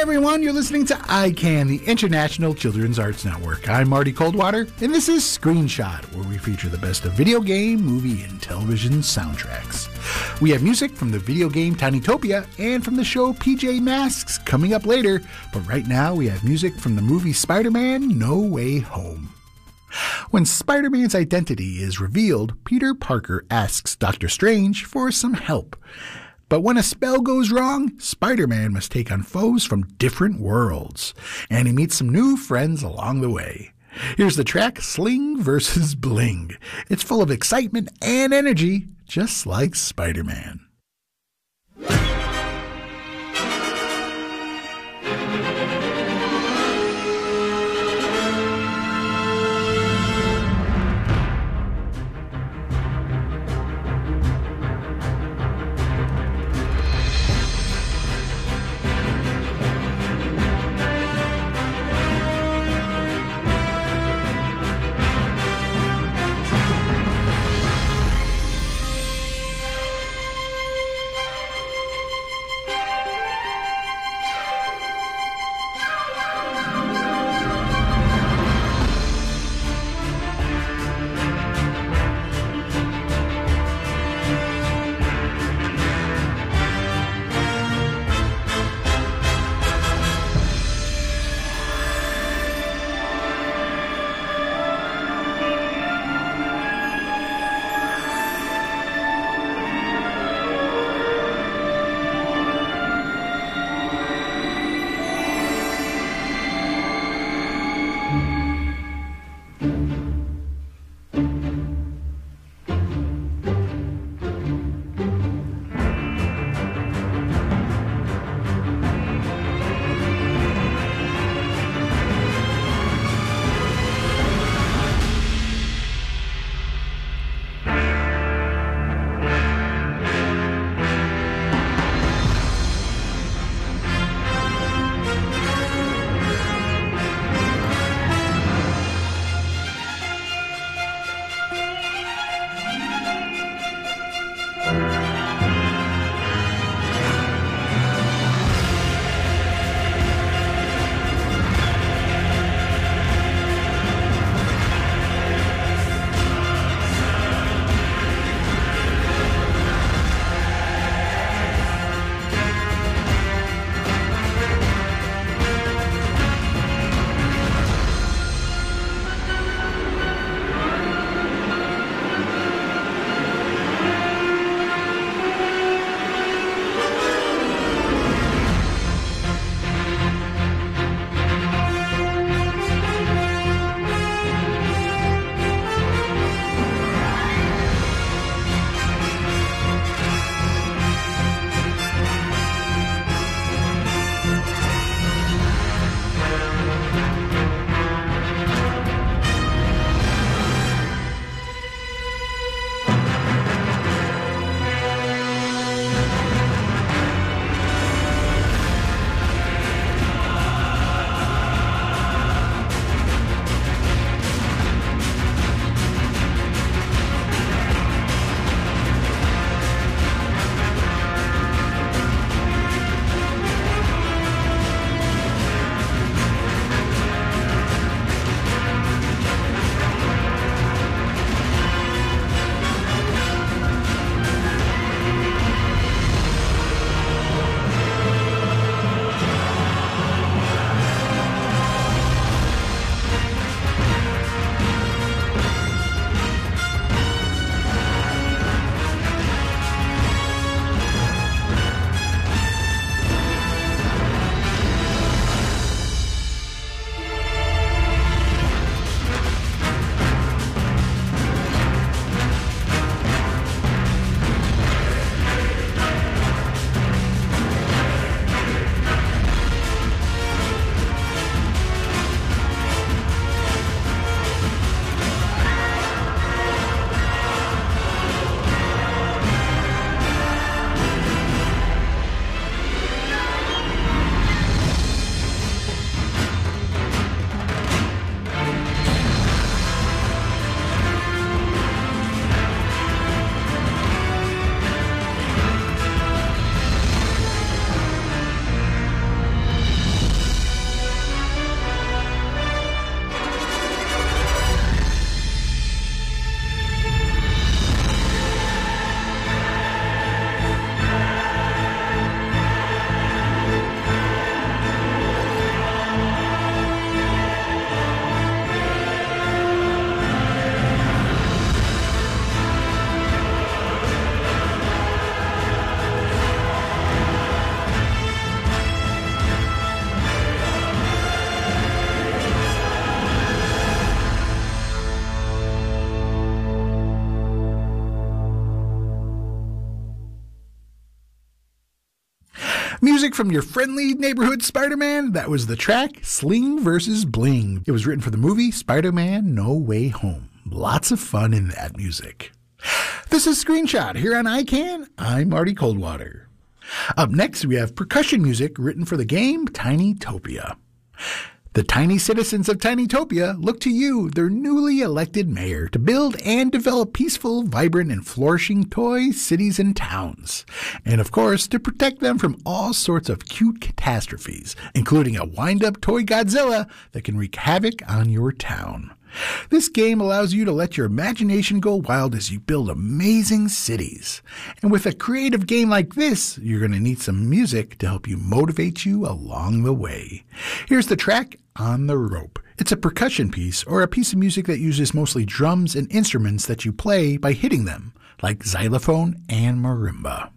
everyone, you're listening to ICANN, the International Children's Arts Network. I'm Marty Coldwater, and this is Screenshot, where we feature the best of video game, movie, and television soundtracks. We have music from the video game Tinytopia and from the show PJ Masks coming up later, but right now we have music from the movie Spider-Man: No Way Home. When Spider-Man's identity is revealed, Peter Parker asks Dr. Strange for some help. But when a spell goes wrong, Spider-Man must take on foes from different worlds, and he meets some new friends along the way. Here's the track Sling vs. Bling. It's full of excitement and energy, just like Spider-Man. Music from your friendly neighborhood Spider-Man, that was the track Sling vs. Bling. It was written for the movie Spider-Man No Way Home. Lots of fun in that music. This is Screenshot here on iCan. I'm Marty Coldwater. Up next, we have percussion music written for the game Tinytopia. The tiny citizens of Tinytopia look to you, their newly elected mayor, to build and develop peaceful, vibrant, and flourishing toy cities and towns. And of course, to protect them from all sorts of cute catastrophes, including a wind-up toy Godzilla that can wreak havoc on your town. This game allows you to let your imagination go wild as you build amazing cities. And with a creative game like this, you're going to need some music to help you motivate you along the way. Here's the track On the Rope. It's a percussion piece or a piece of music that uses mostly drums and instruments that you play by hitting them, like xylophone and marimba.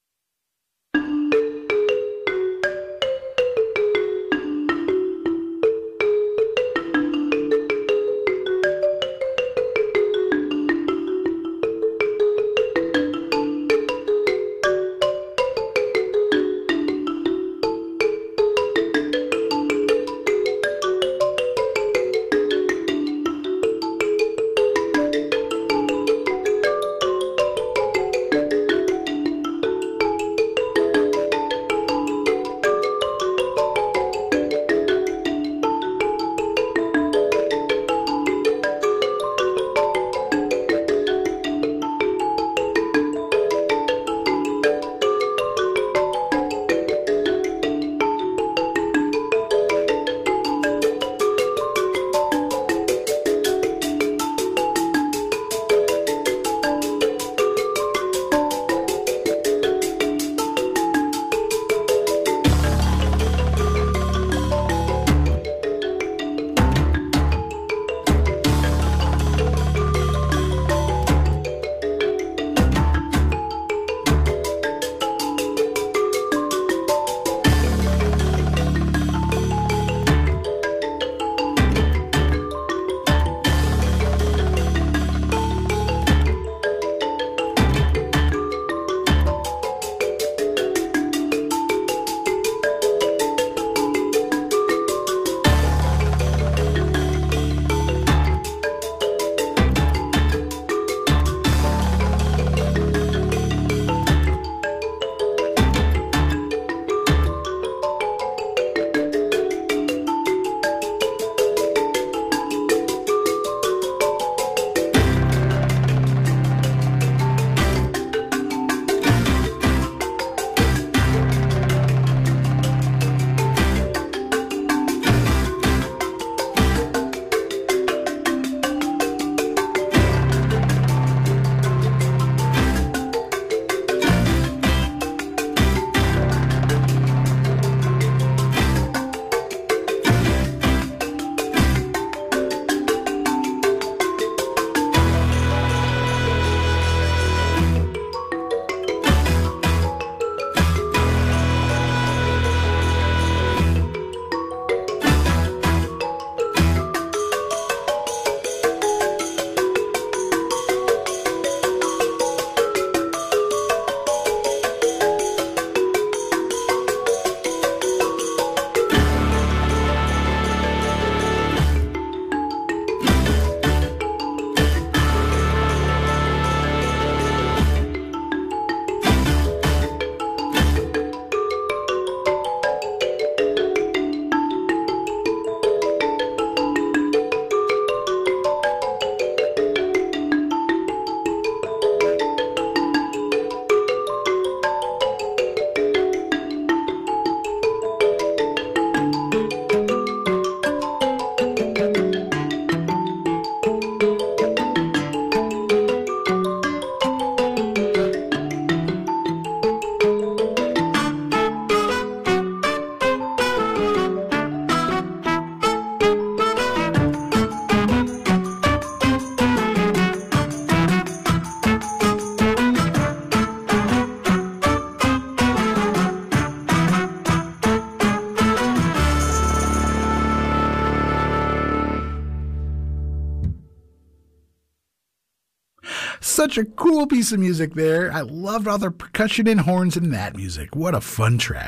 Such a cool piece of music there. I loved all the percussion and horns in that music. What a fun track.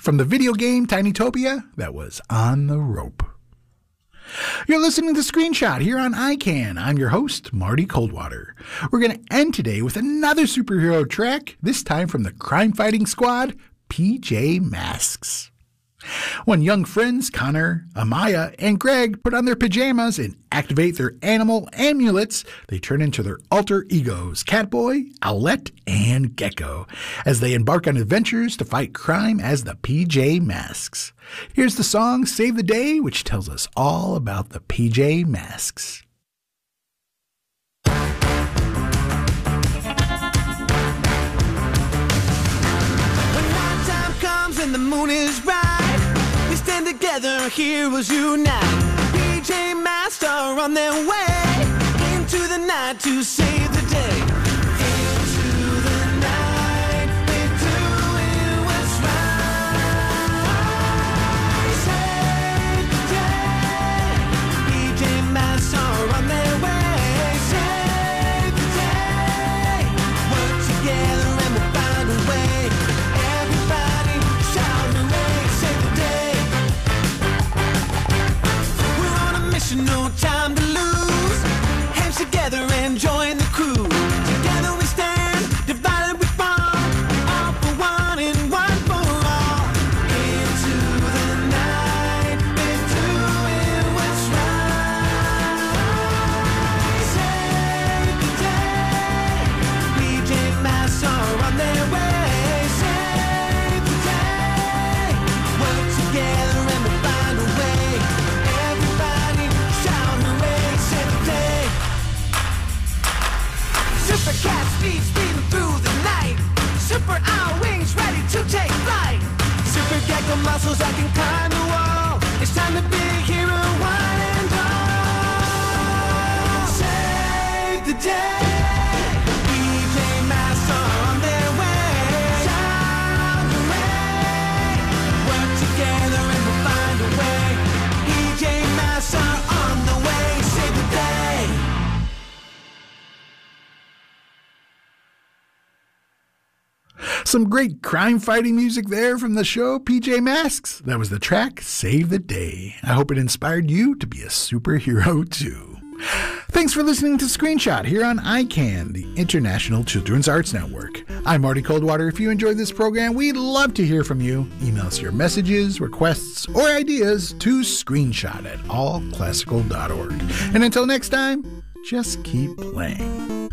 From the video game Tinytopia, that was On the Rope. You're listening to Screenshot here on iCan. I'm your host, Marty Coldwater. We're going to end today with another superhero track, this time from the crime-fighting squad, PJ Masks. When young friends Connor, Amaya, and Greg put on their pajamas and activate their animal amulets, they turn into their alter egos, Catboy, Owlette, and Gecko, as they embark on adventures to fight crime as the PJ Masks. Here's the song Save the Day, which tells us all about the PJ Masks. When nighttime comes and the moon is bright, we stand together, heroes unite. PJ Masks are on their way into the night to save the day. Into the night, we're doing what's right. Save the day. PJ Masks are on their way. Save the day. Work together and we'll find a way. Everybody shout hooray, save the day. We're on a mission, no time to lose. Hands together and join the crew. Together we stand, divided we fall. All for one and one for all. Into the night, we're doing what's right. Save the day. PJ Masks are on their way. Save the day. Work together and we'll find a way. Everybody shout hooray, save the day. Super cat speed speeding through the night. Super owl wings ready to take flight. Super gecko muscles that can climb the wall. It's time to be hero one and all. Save the day. PJ Masks are on their way. Shout hooray. Work together and we'll find a way. PJ Masks are on the way. Save the day. Some great crime-fighting music there from the show PJ Masks. That was the track Save the Day. I hope it inspired you to be a superhero too. Thanks for listening to Screenshot here on iCan, the International Children's Arts Network. I'm Marty Coldwater. If you enjoyed this program, we'd love to hear from you. Email us your messages, requests, or ideas to screenshot@allclassical.org. And until next time, just keep playing.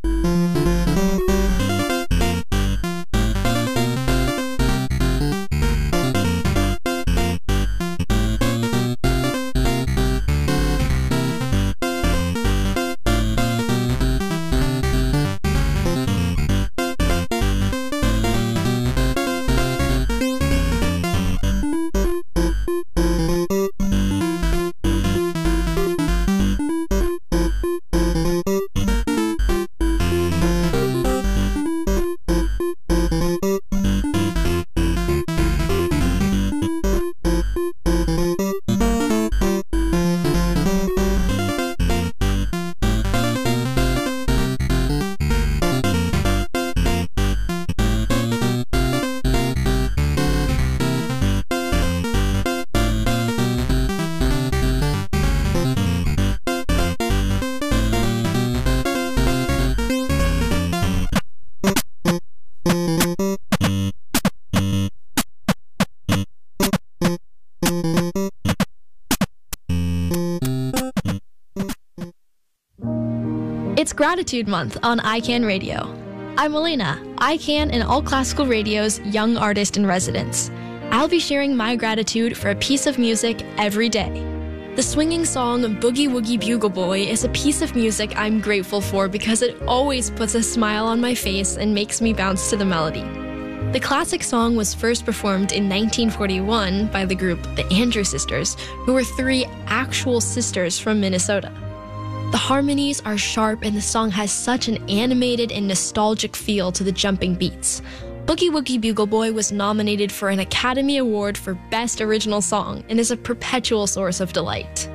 It's Gratitude Month on iCan Radio. I'm Elena, iCan and All Classical Radio's Young Artist in Residence. I'll be sharing my gratitude for a piece of music every day. The swinging song Boogie Woogie Bugle Boy is a piece of music I'm grateful for because it always puts a smile on my face and makes me bounce to the melody. The classic song was first performed in 1941 by the group The Andrews Sisters, who were three actual sisters from Minnesota. The harmonies are sharp and the song has such an animated and nostalgic feel to the jumping beats. Boogie Woogie Bugle Boy was nominated for an Academy Award for Best Original Song and is a perpetual source of delight.